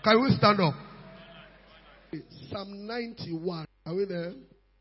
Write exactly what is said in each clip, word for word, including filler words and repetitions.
Can we stand up? Psalm ninety-one. Are we there?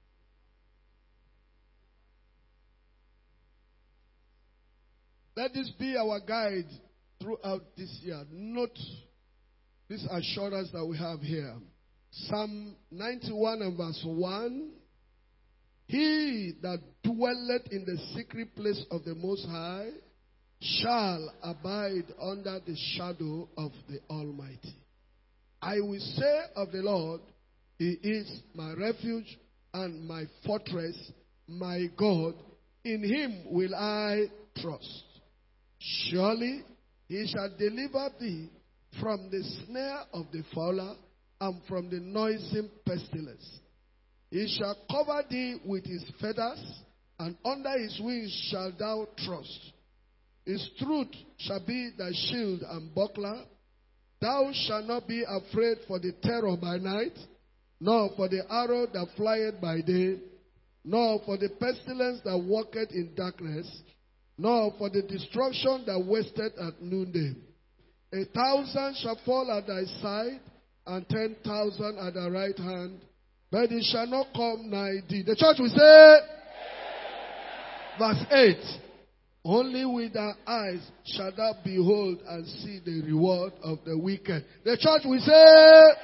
Let this be our guide throughout this year. Note this assurance that we have here. Psalm ninety-one and verse one. He that dwelleth in the secret place of the Most High shall abide under the shadow of the Almighty. I will say of the Lord, He is my refuge and my fortress, my God. In Him will I trust. Surely He shall deliver thee from the snare of the fowler and from the noisome pestilence. He shall cover thee with His feathers, and under His wings shalt thou trust. His truth shall be thy shield and buckler. Thou shalt not be afraid for the terror by night, nor for the arrow that flieth by day, nor for the pestilence that walketh in darkness, nor for the destruction that wasteth at noonday. A thousand shall fall at thy side, and ten thousand at thy right hand, but it shall not come nigh thee. The church will say, verse eight, only with thy eyes shalt thou behold and see the reward of the wicked. The church will say,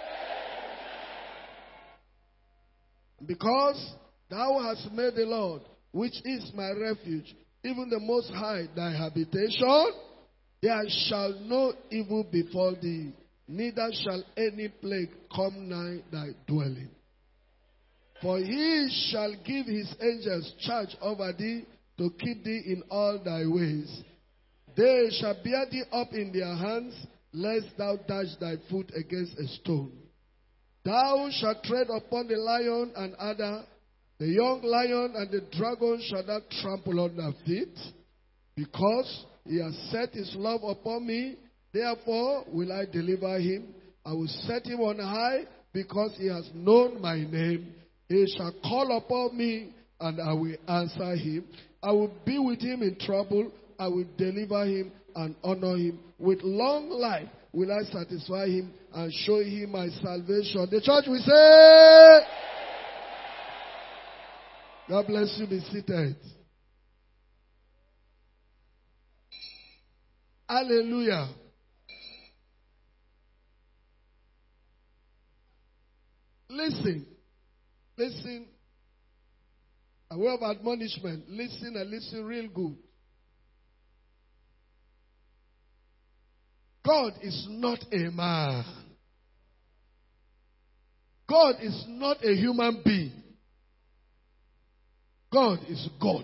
because thou hast made the Lord, which is my refuge, even the Most High thy habitation, there shall no evil befall thee, neither shall any plague come nigh thy dwelling. For He shall give His angels charge over thee, to keep thee in all thy ways. They shall bear thee up in their hands, lest thou dash thy foot against a stone. Thou shalt tread upon the lion and adder, the young lion and the dragon shall thou trample on thy feet. Because He has set His love upon me, therefore will I deliver him. I will set him on high, because he has known my name. He shall call upon me, and I will answer him. I will be with him in trouble. I will deliver him and honor him. With long life will I satisfy him and show him my salvation. The church will say, God bless you. Be seated. Hallelujah. Listen. Listen. A word of admonishment. Listen and listen real good. God is not a man. God is not a human being. God is God.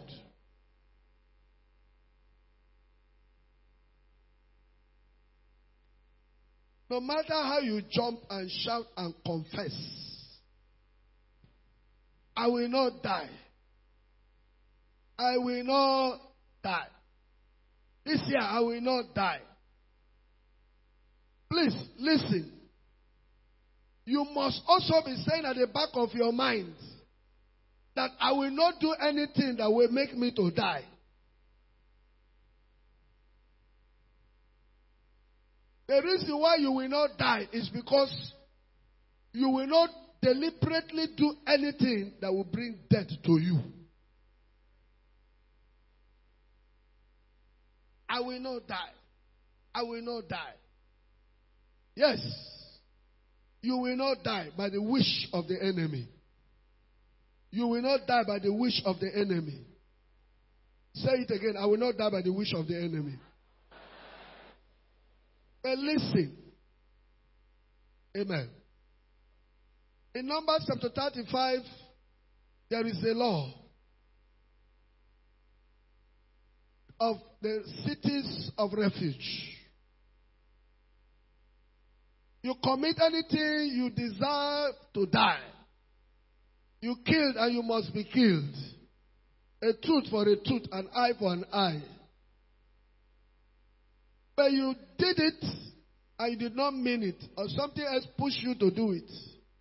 No matter how you jump and shout and confess, I will not die. I will not die. This year I will not die. Please, listen. You must also be saying at the back of your mind that I will not do anything that will make me to die. The reason why you will not die is because you will not deliberately do anything that will bring death to you. I will not die. I will not die. Yes, you will not die by the wish of the enemy. You will not die by the wish of the enemy. Say it again. I will not die by the wish of the enemy. But listen. Amen. In Numbers chapter thirty-five, there is a law of the cities of refuge. You commit anything, you deserve to die. You killed and you must be killed. A tooth for a tooth, an eye for an eye. But you did it and you did not mean it, or something else pushed you to do it.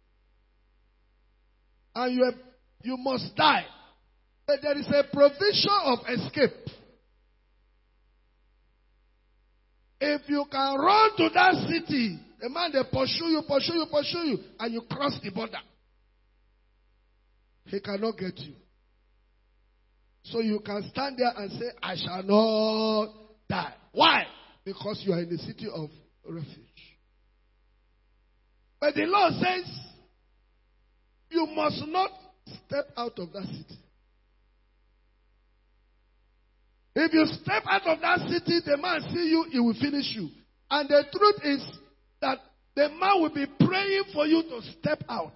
And you, have, you must die. But there is a provision of escape. If you can run to that city, A man, they pursue you, pursue you, pursue you, and you cross the border. He cannot get you. So you can stand there and say, I shall not die. Why? Because you are in the city of refuge. But the Lord says, you must not step out of that city. If you step out of that city, the man see you, he will finish you. And the truth is that the man will be praying for you to step out.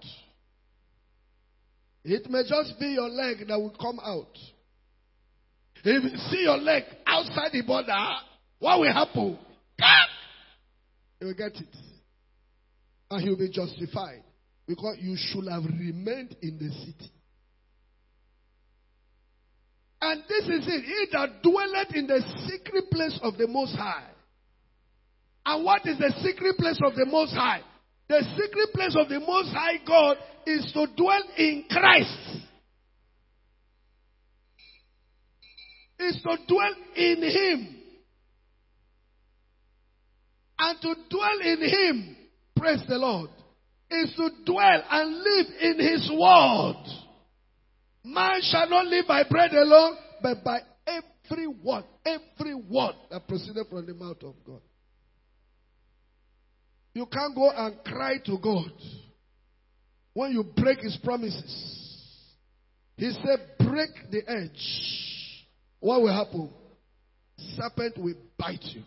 It may just be your leg that will come out. If you see your leg outside the border, what will happen? He will get it. And he will be justified. Because you should have remained in the city. And this is it. He that dwelleth in the secret place of the Most High. And what is the secret place of the Most High? The secret place of the Most High God is to dwell in Christ. Is to dwell in Him. And to dwell in Him, praise the Lord, is to dwell and live in His word. Man shall not live by bread alone, but by every word, every word that proceeded from the mouth of God. You can't go and cry to God when you break His promises. He said, break the edge. What will happen? Serpent will bite you.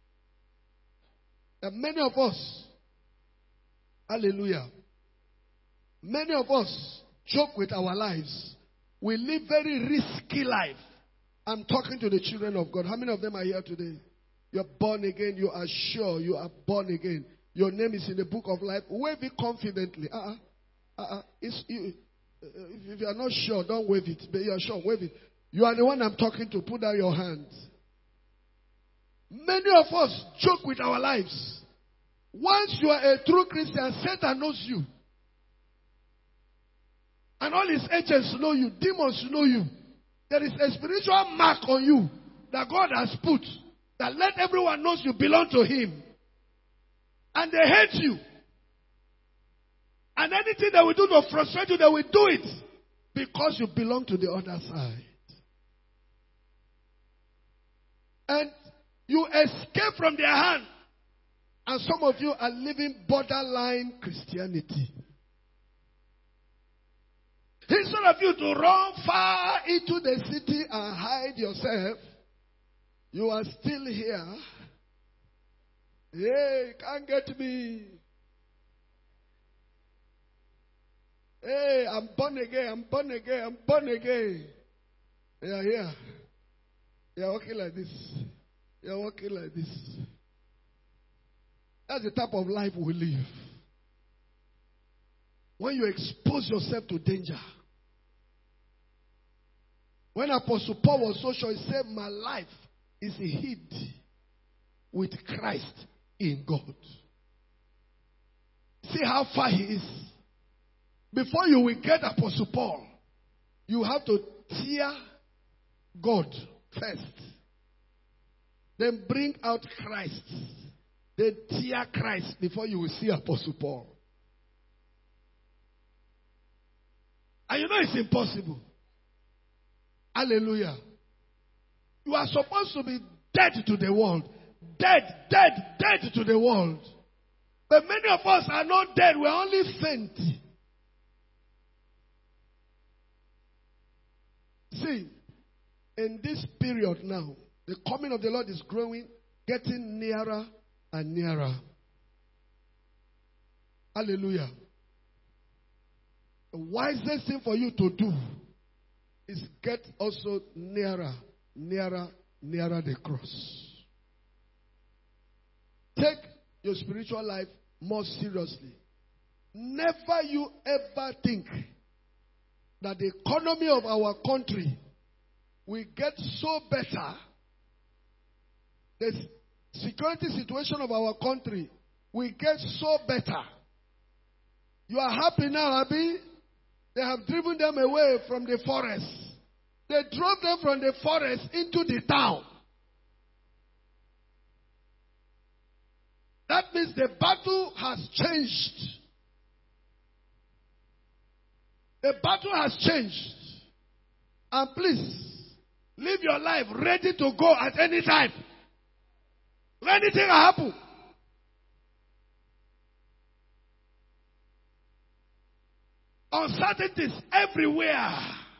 And many of us, hallelujah, many of us joke with our lives. We live very risky life. I'm talking to the children of God. How many of them are here today? You're born again. You are sure you are born again. Your name is in the book of life. Wave it confidently. Uh-uh. Uh-uh. It's, you, if you are not sure, don't wave it. But you are sure, wave it. You are the one I'm talking to. Put down your hands. Many of us joke with our lives. Once you are a true Christian, Satan knows you. And all his agents know you. Demons know you. There is a spiritual mark on you that God has put. That let everyone knows you belong to Him. And they hate you. And anything they will do to frustrate you, they will do it. Because you belong to the other side. And you escape from their hand. And some of you are living borderline Christianity. Instead of you to run far into the city and hide yourself, you are still here. Hey, can't get me. Hey, I'm born again, I'm born again, I'm born again. Yeah, yeah. You're walking like this. You're walking like this. That's the type of life we live. When you expose yourself to danger. When Apostle Paul was so sure, he said, my life is hid with Christ in God. See how far he is. Before you will get Apostle Paul, you have to tear God first. Then bring out Christ. Then tear Christ before you will see Apostle Paul. And you know it's impossible. Hallelujah. You are supposed to be dead to the world. Dead, dead, dead to the world. But many of us are not dead. We're only faint. See, in this period now, the coming of the Lord is growing, getting nearer and nearer. Hallelujah. The wisest thing for you to do is get also nearer, nearer, nearer the cross. Take your spiritual life more seriously. Never you ever think that the economy of our country will get so better. The security situation of our country will get so better. You are happy now, Abi? They have driven them away from the forest. They drove them from the forest into the town. That means the battle has changed. The battle has changed. And please, live your life ready to go at any time. Anything happen. Uncertainties everywhere.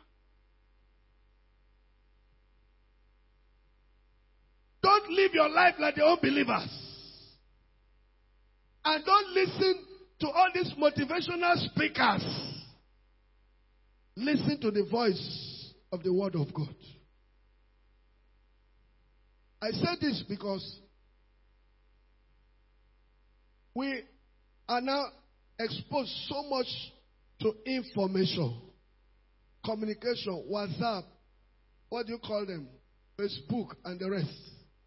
Don't live your life like the unbelievers. And don't listen to all these motivational speakers. Listen to the voice of the Word of God. I say this because we are now exposed so much to information, communication, WhatsApp, what do you call them? Facebook and the rest.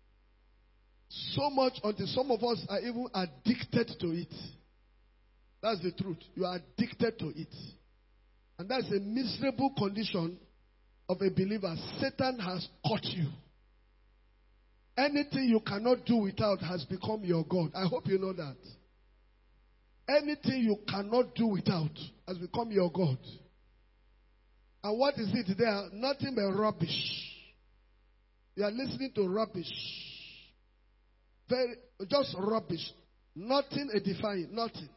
So much until some of us are even addicted to it. That's the truth. You are addicted to it. And that's a miserable condition of a believer. Satan has caught you. Anything you cannot do without has become your God. I hope you know that. Anything you cannot do without has become your God. And what is it there? Nothing but rubbish. You are listening to rubbish. Very, just rubbish. Nothing edifying. Nothing.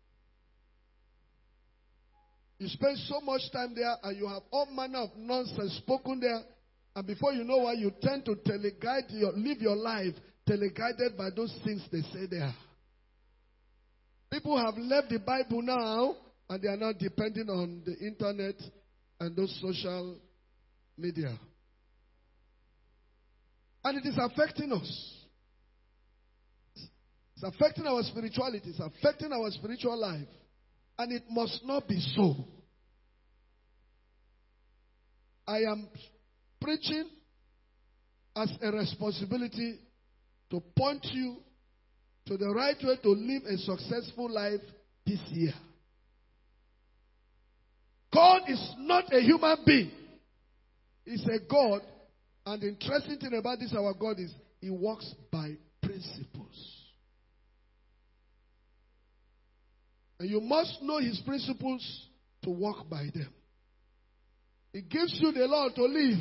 You spend so much time there and you have all manner of nonsense spoken there. And before you know what, you tend to teleguide your, live your life teleguided by those things they say there. People have left the Bible now and they are now depending on the internet and those social media. And it is affecting us. It's affecting our spirituality. It's affecting our spiritual life. And it must not be so. I am preaching as a responsibility to point you to the right way to live a successful life this year. God is not a human being. He's a God. And the interesting thing about this, our God, is He works by principles. And you must know His principles to walk by them. He gives you the law to live.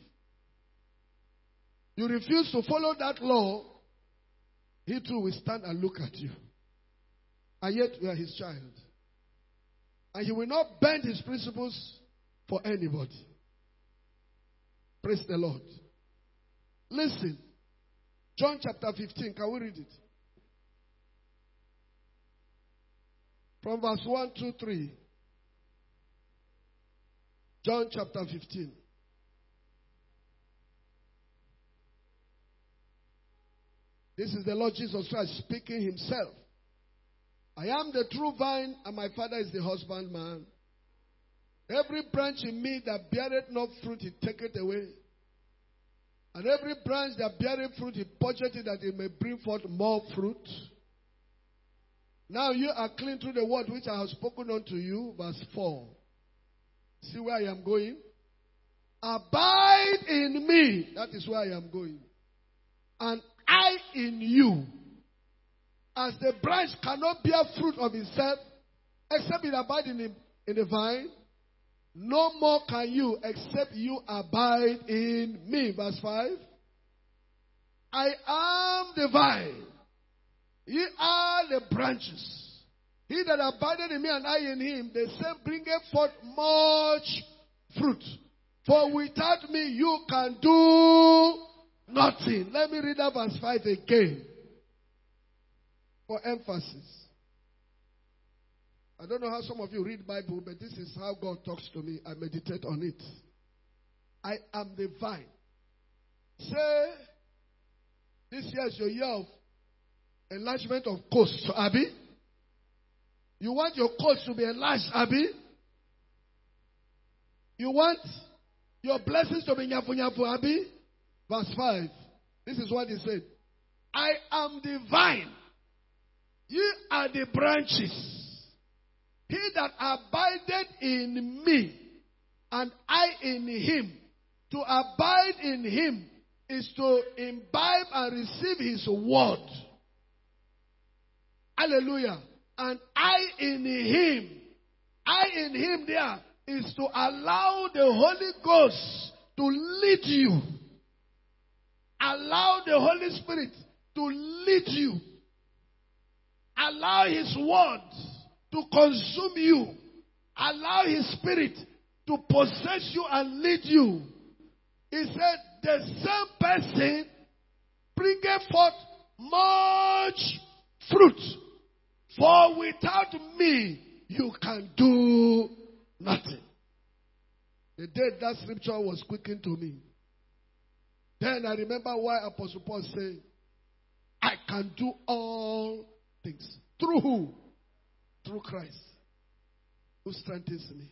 You refuse to follow that law, He too will stand and look at you. And yet we are His child. And He will not bend His principles for anybody. Praise the Lord. Listen. John chapter fifteen. Can we read it? From verse one, two, three. John chapter fifteen. This is the Lord Jesus Christ speaking Himself. I am the true vine, and my Father is the husbandman. Every branch in me that beareth not fruit, He taketh away. And every branch that beareth fruit, He purgeth it, that it may bring forth more fruit. Now you are clean through the word which I have spoken unto you. Verse four. See where I am going? Abide in me. That is where I am going. And I in you. As the branch cannot bear fruit of itself, except it abide in the, in the vine, no more can you, except you abide in me. Verse five. I am the vine. Ye are the branches. He that abideth in me and I in him, the same bringeth forth much fruit. For without me you can do nothing. Let me read that verse five again. For emphasis. I don't know how some of you read Bible, but this is how God talks to me. I meditate on it. I am the vine. Say, this year is your year of enlargement of coast, Abby. You want your coast to be enlarged, Abby. You want your blessings to be nyafu nyafu, Abby. Verse five. This is what he said. I am the vine. Ye are the branches. He that abideth in me, and I in him. To abide in him is to imbibe and receive his word. Hallelujah. And I in him. I in him there is to allow the Holy Ghost to lead you. Allow the Holy Spirit to lead you. Allow his word to consume you. Allow his spirit to possess you and lead you. He said, the same person bringeth forth much fruit. For without me, you can do nothing. The day that scripture was quickened to me, then I remember why Apostle Paul said, I can do all things. Through who? Through Christ, who strengthens me.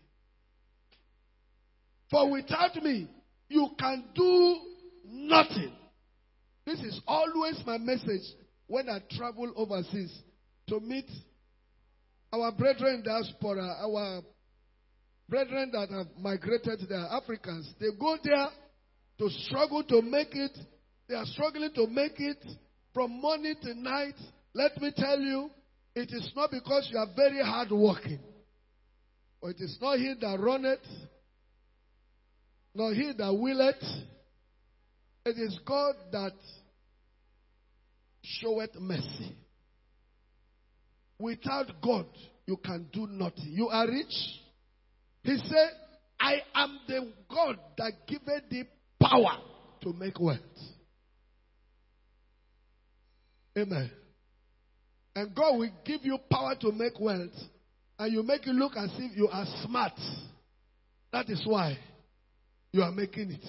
For without me, you can do nothing. This is always my message when I travel overseas to meet our brethren in diaspora, our brethren that have migrated there, Africans. They go there to struggle to make it. They are struggling to make it from morning to night. Let me tell you, it is not because you are very hard working. Or it is not he that runneth, nor he that willeth. It is God that showeth mercy. Without God, you can do nothing. You are rich. He said, I am the God that giveth thee power to make wealth. Amen. And God will give you power to make wealth, and you make it look as if you are smart. That is why you are making it.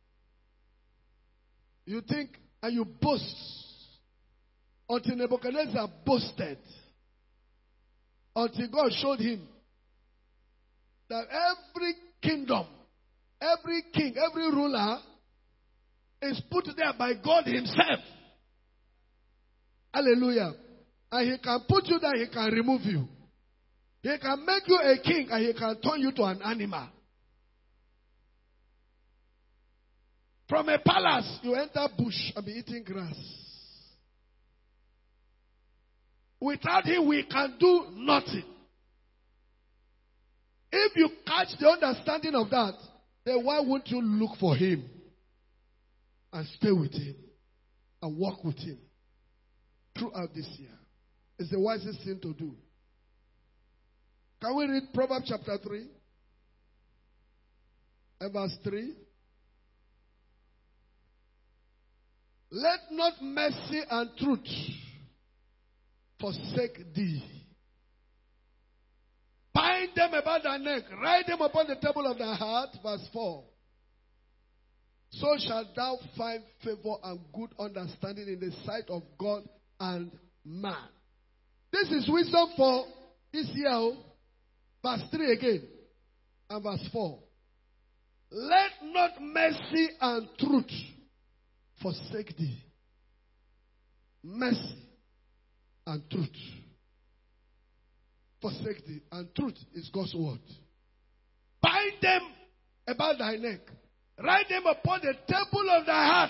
You think, and you boast. Until Nebuchadnezzar boasted. Until God showed him that every kingdom, every king, every ruler is put there by God himself. Hallelujah. And he can put you there, he can remove you. He can make you a king and he can turn you to an animal. From a palace, you enter bush and be eating grass. Without him, we can do nothing. If you catch the understanding of that, then why won't you look for him and stay with him and walk with him throughout this year? It's the wisest thing to do. Can we read Proverbs chapter three? And verse three. Let not mercy and truth forsake thee. Bind them about thy neck. Write them upon the table of thy heart. Verse four. So shalt thou find favor and good understanding in the sight of God and man. This is wisdom for this year. Verse three again. And verse four. Let not mercy and truth forsake thee. Mercy and truth forsake thee. And truth is God's word. Bind them about thy neck. Write them upon the table of thy heart.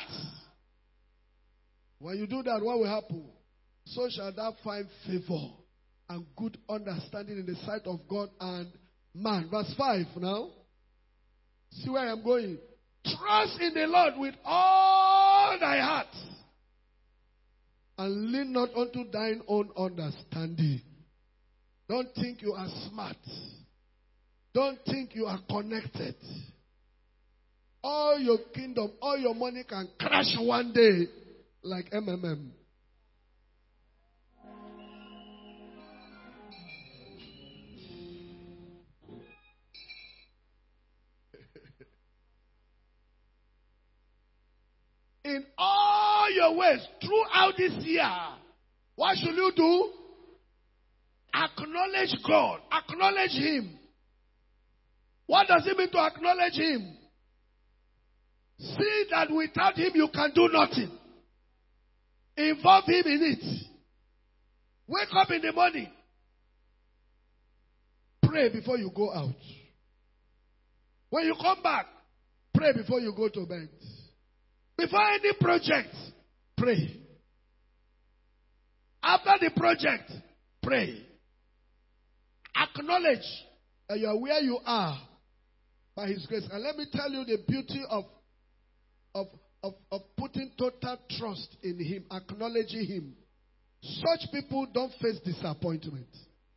When you do that, what will happen? So shall thou find favor and good understanding in the sight of God and man. Verse five now. See where I am going. Trust in the Lord with all thy heart, and lean not unto thine own understanding. Don't think you are smart. Don't think you are connected. All your kingdom, all your money can crash one day like M M M. In all your ways, throughout this year, what should you do? Acknowledge God. Acknowledge Him. What does it mean to acknowledge Him? See that without Him you can do nothing. Involve Him in it. Wake up in the morning. Pray before you go out. When you come back, pray before you go to bed. Before any project, pray. After the project, pray. Acknowledge that you are where you are by His grace. And let me tell you the beauty of, of, of, of putting total trust in Him, acknowledging Him. Such people don't face disappointment.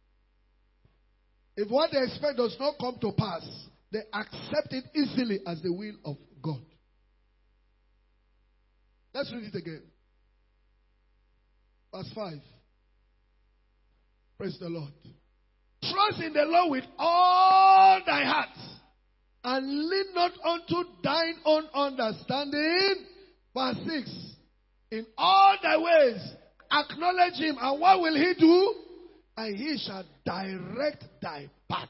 If what they expect does not come to pass, they accept it easily as the will of God. Let's read it again. Verse five. Praise the Lord. Trust in the Lord with all thy heart, and lean not unto thine own understanding. Verse six. In all thy ways acknowledge Him, and what will He do? And He shall direct thy paths.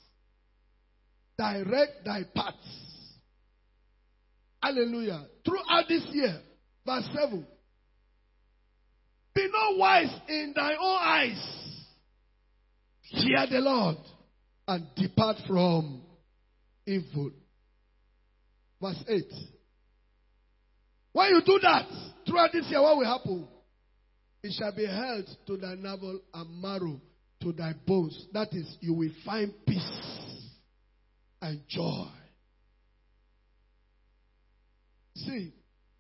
Direct thy paths. Hallelujah. Throughout this year, verse seven. Be not wise in thy own eyes. Fear the Lord and depart from evil. Verse eight. When you do that, throughout this year, what will happen? It shall be held to thy navel and marrow, to thy bones. That is, you will find peace and joy. See,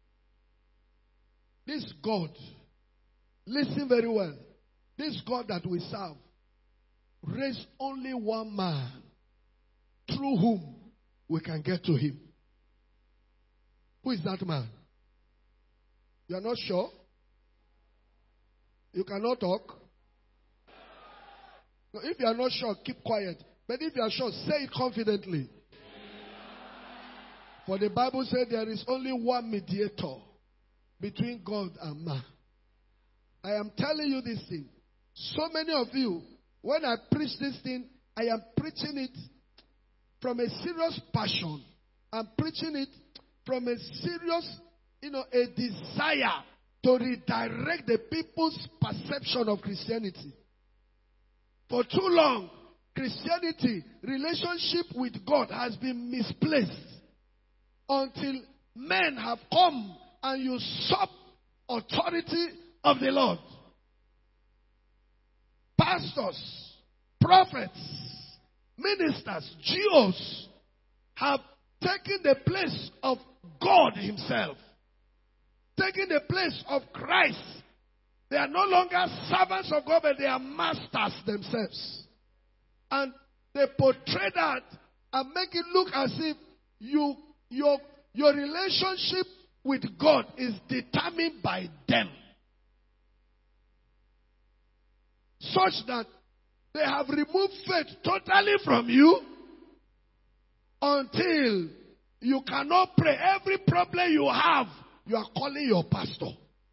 this God, listen very well. This God that we serve raised only one man through whom we can get to Him. Who is that man? You are not sure? You cannot talk? No, if you are not sure, keep quiet. But if you are sure, say it confidently. For the Bible said there is only one mediator between God and man. I am telling you this thing. So many of you, when I preach this thing, I am preaching it from a serious passion. I'm preaching it from a serious, you know, a desire to redirect the people's perception of Christianity. For too long, Christianity, relationship with God has been misplaced until men have come and usurped authority of the Lord. Pastors, prophets, ministers, Jews have taken the place of God Himself. Taking the place of Christ. They are no longer servants of God, but they are masters themselves. And they portray that and make it look as if you, your, your relationship with God is determined by them. Such that they have removed faith totally from you until you cannot pray. Every problem you have, you are calling your pastor.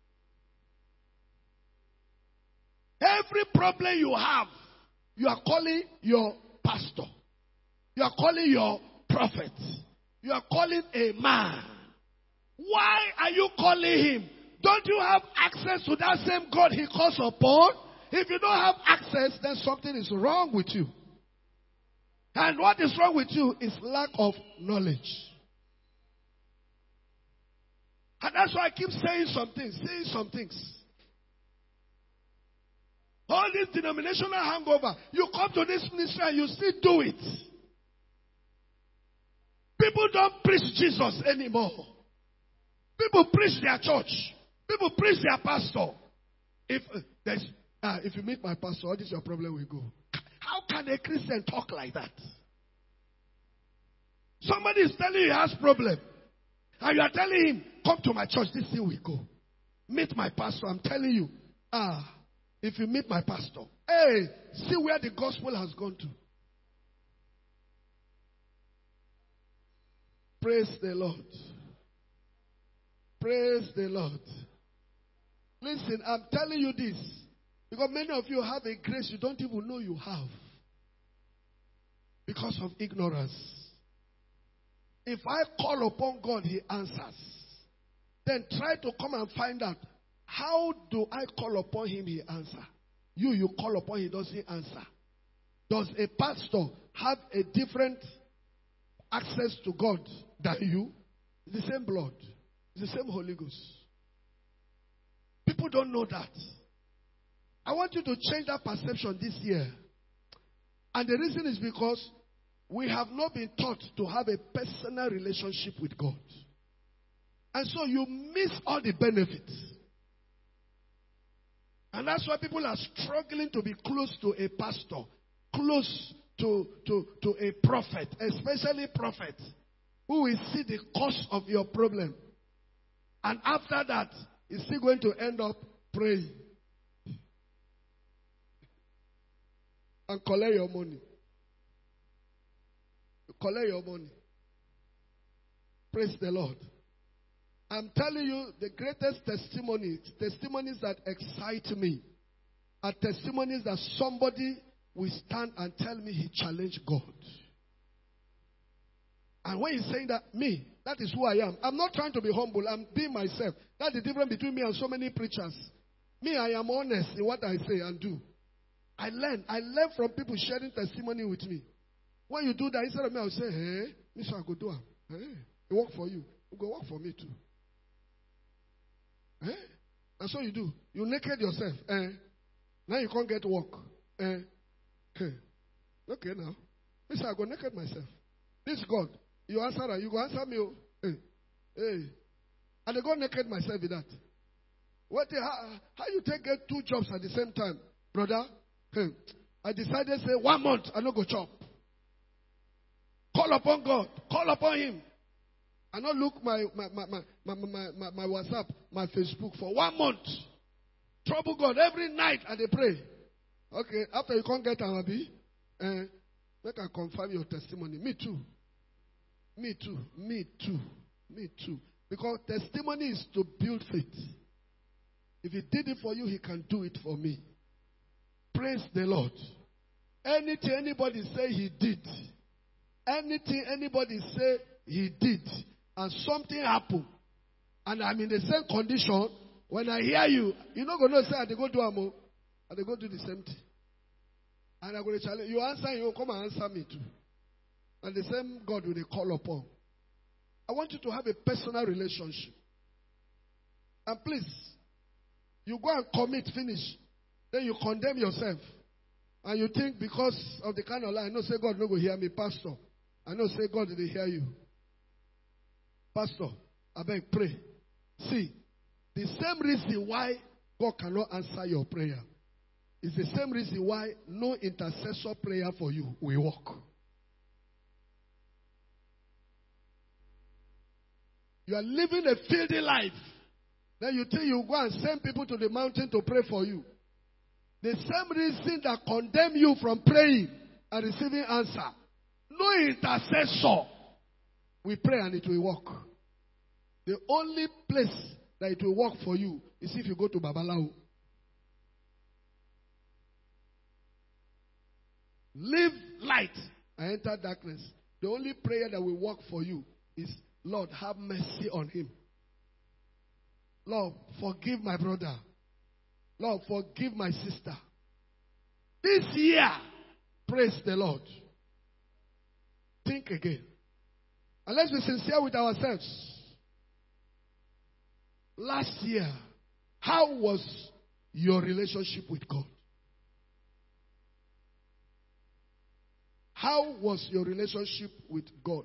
Every problem you have, you are calling your pastor. You are calling your prophet. You are calling a man. Why are you calling him? Don't you have access to that same God He calls upon? If you don't have access, then something is wrong with you. And what is wrong with you is lack of knowledge. And that's why I keep saying some things, saying some things. All this denominational hangover, you come to this ministry and you still do it. People don't preach Jesus anymore. People preach their church. People preach their pastor. If uh, there's, uh, if you meet my pastor, what is your problem? We go. How can a Christian talk like that? Somebody is telling you he has problem. And you are telling him, come to my church, this thing we go. Meet my pastor. I'm telling you. Ah, if you meet my pastor, hey, see where the gospel has gone to. Praise the Lord. Praise the Lord. Listen, I'm telling you this. Because many of you have a grace you don't even know you have. Because of ignorance. If I call upon God, He answers. Then try to come and find out, how do I call upon Him, He answers? You, you call upon Him, He doesn't answer. Does a pastor have a different access to God than you? It's the same blood. It's the same Holy Ghost. People don't know that. I want you to change that perception this year. And the reason is because we have not been taught to have a personal relationship with God. And so you miss all the benefits. And that's why people are struggling to be close to a pastor, close to, to, to a prophet, especially prophets, who will see the cause of your problem. And after that, he's still going to end up praying. And collect your money. Collect your money. Praise the Lord. I'm telling you, the greatest testimonies, testimonies that excite me, are testimonies that somebody will stand and tell me he challenged God. And when he's saying that, me, that is who I am. I'm not trying to be humble. I'm being myself. That's the difference between me and so many preachers. Me, I am honest in what I say and do. I learn. I learn from people sharing testimony with me. When you do that, instead of me, I'll say, hey, Mister I go do it. Hey, it work for you. It go work for me too. Eh? And so you do. You naked yourself. Eh? Now you can't get work. Eh? Eh? Okay now. Mister I go naked myself. This God. You answer that. You go answer me. Oh. Hey. Hey. And I go naked myself with that. What? How, how you take get two jobs at the same time? Brother? Hey. I decided to say one month I no go chop. Call upon God. Call upon Him. I not look my my, my, my, my, my, my, my WhatsApp, my Facebook for one month. Trouble God every night and they pray. Okay, after you can't get Arabi, eh, make I confirm your testimony. Me too. Me too. Me too. Me too. Because testimony is to build faith. If He did it for you, He can do it for me. Praise the Lord. Anything anybody say He did. Anything anybody say He did. And something happened. And I'm in the same condition. When I hear you, you're not going to say, I go do amo. I go do the same thing. And I'm going to challenge you. Answer, you come and answer me too. And the same God will they call upon. I want you to have a personal relationship. And please, you go and commit, finish. Then you condemn yourself. And you think because of the kind of lie, I know say God no go hear me, Pastor. I know say God did hear you. Pastor, I beg, pray. See, the same reason why God cannot answer your prayer is the same reason why no intercessor prayer for you will work. You are living a filthy life. Then you think you go and send people to the mountain to pray for you. The same reason that condemn you from praying and receiving answer. No intercessor. We pray and it will work. The only place that it will work for you is if you go to Babalawo. Live light and enter darkness. The only prayer that will work for you is, Lord, have mercy on him. Lord, forgive my brother. Lord, forgive my sister. This year, praise the Lord. Think again. And let's be sincere with ourselves. Last year, how was your relationship with God? How was your relationship with God?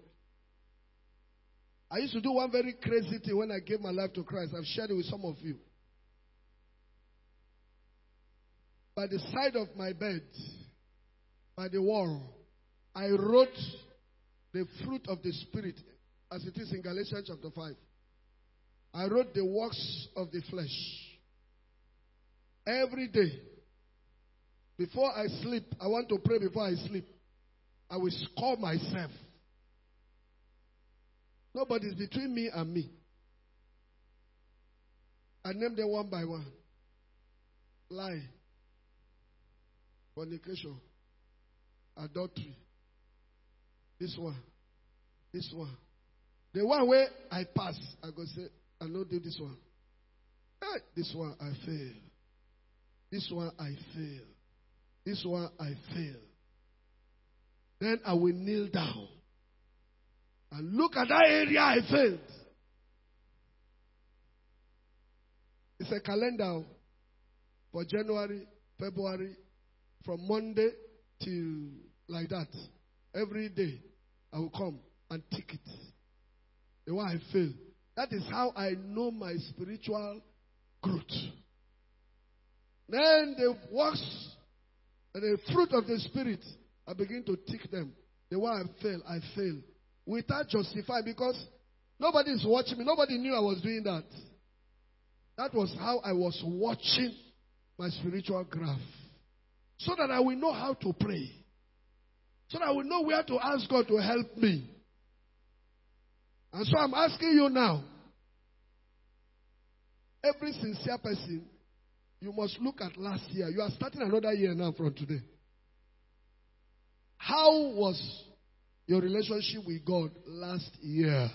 I used to do one very crazy thing when I gave my life to Christ. I've shared it with some of you. By the side of my bed, by the wall, I wrote the fruit of the Spirit, as it is in Galatians chapter five. I wrote the works of the flesh. Every day, before I sleep, I want to pray before I sleep. I will score myself. Nobody's between me and me. I name them one by one. Lie, fornication, adultery, this one, this one. The one where I pass, I go say, I no do this one. Hey, this one I fail. This one I fail. This one I fail. Then I will kneel down and look at that area I failed. It's a calendar for January, February, from Monday till like that, every day I will come and tick it. The way I feel. That is how I know my spiritual growth. Then the works and the fruit of the Spirit, I begin to tick them. The way I fail, I fail. Without justifying, because nobody is watching me. Nobody knew I was doing that. That was how I was watching my spiritual graph. So that I will know how to pray. So that I will know where to ask God to help me. And so I'm asking you now. Every sincere person, you must look at last year. You are starting another year now from today. How was your relationship with God last year?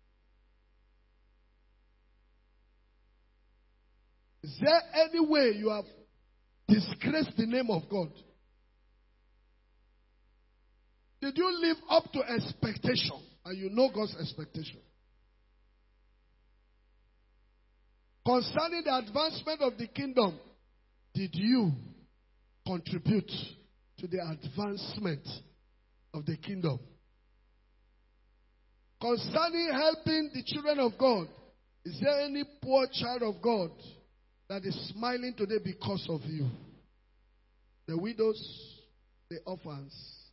Is there any way you have disgraced the name of God? Did you live up to expectation? And you know God's expectation. Concerning the advancement of the kingdom, did you contribute to the advancement of the kingdom? Concerning helping the children of God, is there any poor child of God that is smiling today because of you? The widows, the orphans.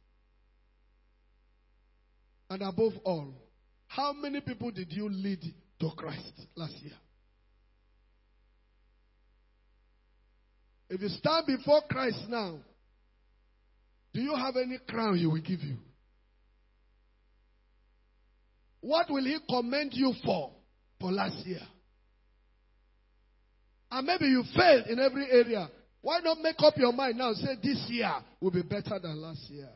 And above all, how many people did you lead to Christ last year? If you stand before Christ now, do you have any crown he will give you? What will he commend you for, for last year? And maybe you failed in every area. Why not make up your mind now and say this year will be better than last year?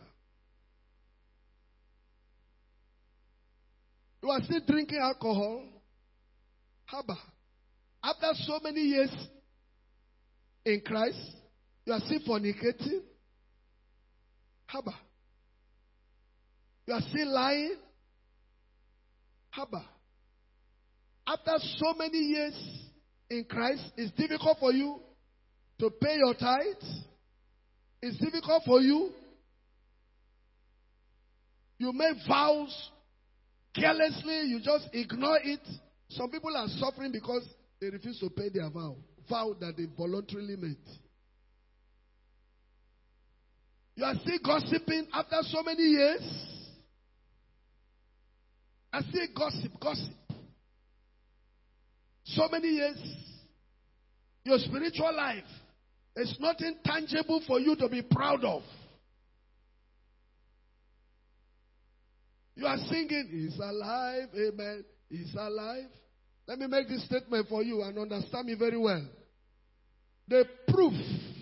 You are still drinking alcohol? Haba. After so many years in Christ, you are still fornicating? Haba. You are still lying? Haba. After so many years in Christ, it's difficult for you to pay your tithes. It's difficult for you. You make vows carelessly, you just ignore it. Some people are suffering because they refuse to pay their vow. Vow that they voluntarily made. You are still gossiping after so many years. I still gossip, gossip. So many years. Your spiritual life is nothing tangible for you to be proud of. You are singing, He's alive, amen. He's alive. Let me make this statement for you and understand me very well. The proof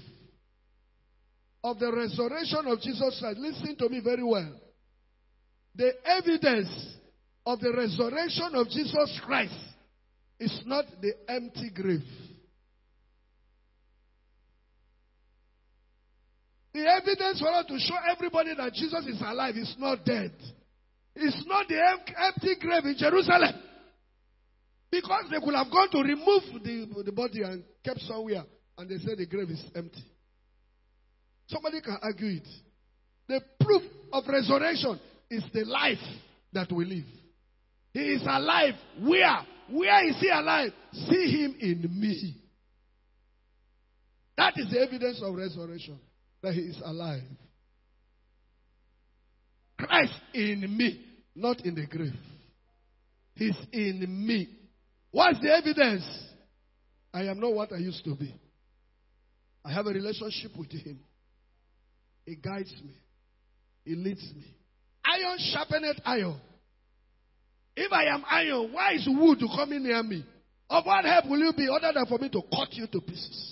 of the resurrection of Jesus Christ, listen to me very well. The evidence of the resurrection of Jesus Christ is not the empty grave. The evidence for us to show everybody that Jesus is alive is not dead. It's not the empty grave in Jerusalem. Because they could have gone to remove the, the body and kept somewhere. And they said the grave is empty. Somebody can argue it. The proof of resurrection is the life that we live. He is alive. Where? Where is he alive? See him in me. That is the evidence of resurrection. That he is alive. Christ in me, not in the grave. He's in me. What's the evidence? I am not what I used to be. I have a relationship with him. He guides me. He leads me. Iron sharpeneth iron. If I am iron, why is wood coming near me? Of what help will you be other than for me to cut you to pieces?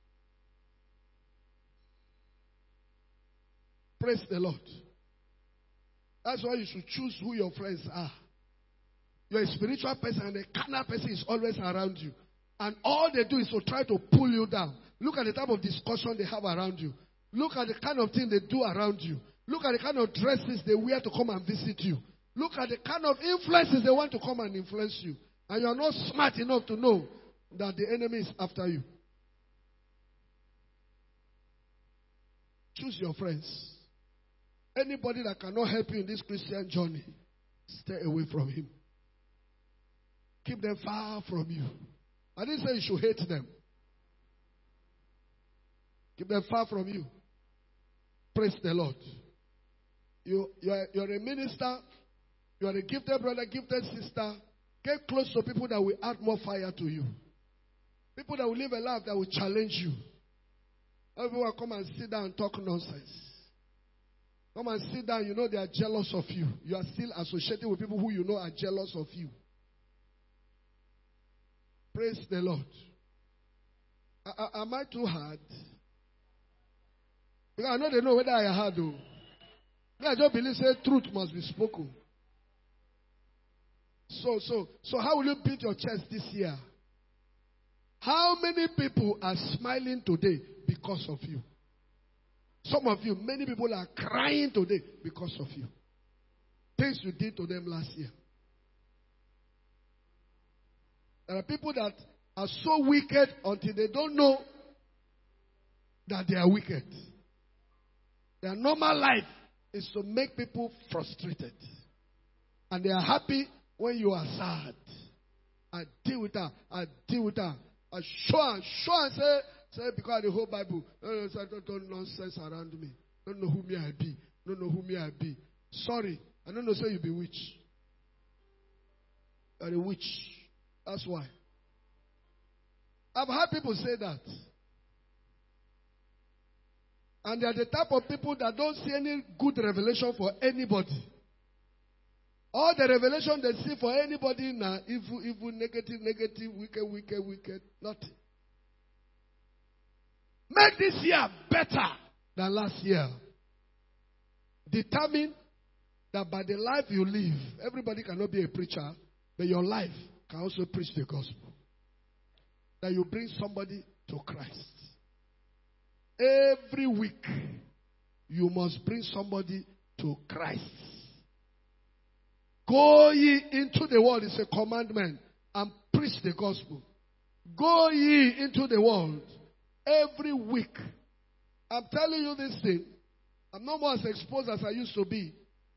Praise the Lord. That's why you should choose who your friends are. You're a spiritual person and a carnal person is always around you. And all they do is to try to pull you down. Look at the type of discussion they have around you. Look at the kind of thing they do around you. Look at the kind of dresses they wear to come and visit you. Look at the kind of influences they want to come and influence you. And you are not smart enough to know that the enemy is after you. Choose your friends. Anybody that cannot help you in this Christian journey, stay away from him. Keep them far from you. I didn't say you should hate them. Keep them far from you. Praise the Lord. You, you are, you're a minister. You are a gifted brother, gifted sister. Get close to people that will add more fire to you. People that will live a life that will challenge you. Everyone come and sit down and talk nonsense. Come and sit down. You know they are jealous of you. You are still associated with people who you know are jealous of you. Praise the Lord. I, I, am I too hard? Because I know they know whether I am hard though. I just believe say truth must be spoken. So, so, so how will you beat your chest this year? How many people are smiling today because of you? Some of you, many people are crying today because of you. Things you did to them last year. There are people that are so wicked until they don't know that they are wicked. Their normal life is to make people frustrated. And they are happy when you are sad. I deal with that. I deal with that. I show and show and say, say because the whole Bible, no, no, don't, don't nonsense around me. Don't know who me I be. Don't know who me I be. Sorry. I don't know say you be witch. You are a witch. That's why. I've heard people say that. And they are the type of people that don't see any good revelation for anybody. All the revelation they see for anybody now, evil, evil, negative, negative, wicked, wicked, wicked, nothing. Make this year better than last year. Determine that by the life you live, everybody cannot be a preacher, but your life can also preach the gospel. That you bring somebody to Christ. Every week, you must bring somebody to Christ. Go ye into the world is a commandment and preach the gospel. Go ye into the world every week. I'm telling you this thing. I'm not more as exposed as I used to be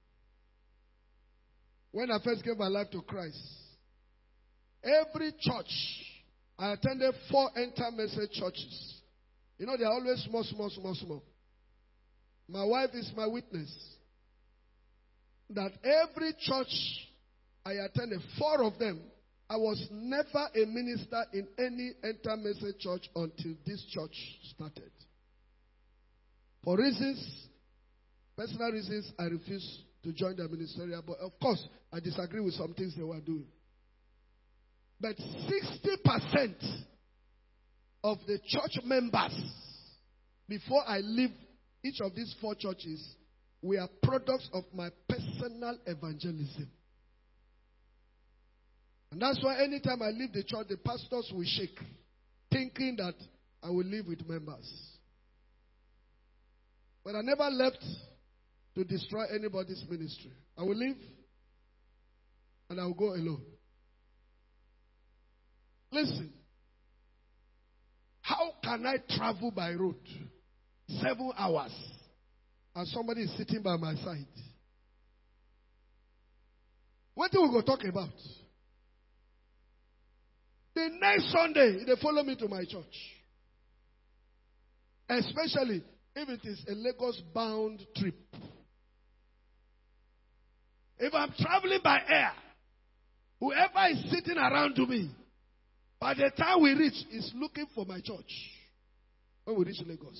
when I first gave my life to Christ. Every church, I attended four enter message churches. You know, they are always small, small, small, small. My wife is my witness. That every church I attended, four of them, I was never a minister in any enter message church until this church started. For reasons, personal reasons, I refused to join the ministerial. But of course, I disagree with some things they were doing. But sixty percent of the church members, before I leave each of these four churches, were products of my personal evangelism. And that's why anytime I leave the church, the pastors will shake, thinking that I will live with members. But I never left to destroy anybody's ministry. I will leave and I will go alone. Listen. How can I travel by road seven hours and somebody is sitting by my side? What do we go talk about? The next Sunday, they follow me to my church. Especially if it is a Lagos-bound trip. If I'm traveling by air, whoever is sitting around to me, by the time we reach, is looking for my church. When we reach Lagos.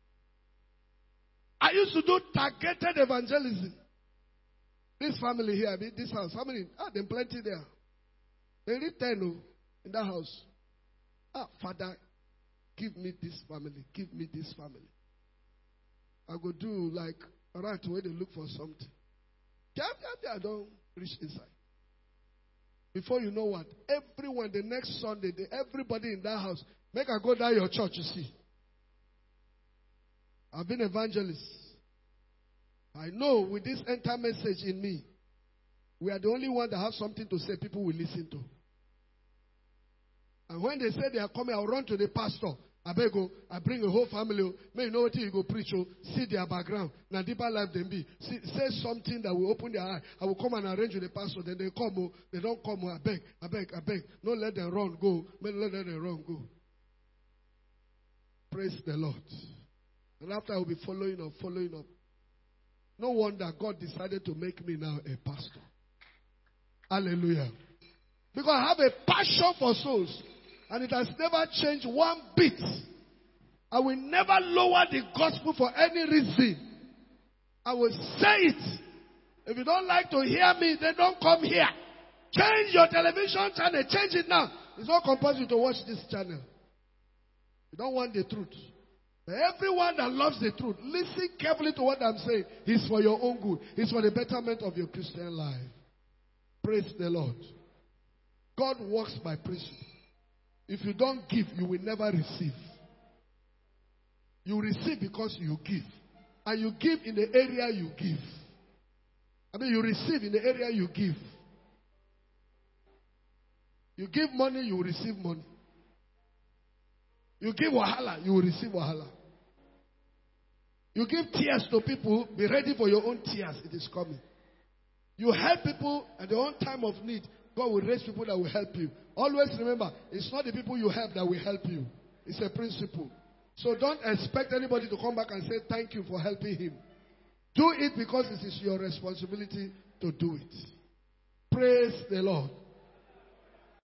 I used to do targeted evangelism. This family here, this house, how many? Ah, there plenty there. They read ten in that house. Ah, Father, give me this family. Give me this family. I go do like right where they look for something. I don't reach inside. Before you know what, everyone the next Sunday, the, everybody in that house, make I go down your church, you see. I've been evangelist. I know with this enter message in me, we are the only one that have something to say people will listen to. And when they say they are coming, I'll run to the pastor. I beg go, I bring a whole family. Oh, may you know what you go preach. Oh, see their background. Now deeper life than be. See, say something that will open their eye. I will come and arrange with the pastor. Then they come. Oh, they don't come. Oh, I beg, I beg, I beg. Don't let them run. Go. May not let them run. Go. Praise the Lord. And after I will be following up, following up. No wonder God decided to make me now a pastor. Hallelujah. Because I have a passion for souls. And it has never changed one bit. I will never lower the gospel for any reason. I will say it. If you don't like to hear me, then don't come here. Change your television channel. Change it now. It's not compulsory to watch this channel. You don't want the truth. But everyone that loves the truth, listen carefully to what I'm saying. It's for your own good. It's for the betterment of your Christian life. Praise the Lord. God works by principle. If you don't give, you will never receive. You receive because you give. And you give in the area you give. I mean, you receive in the area you give. You give money, you will receive money. You give wahala, you will receive wahala. You give tears to people, be ready for your own tears. It is coming. You help people at their own time of need. God will raise people that will help you. Always remember, it's not the people you help that will help you. It's a principle. So don't expect anybody to come back and say thank you for helping him. Do it because it is your responsibility to do it. Praise the Lord.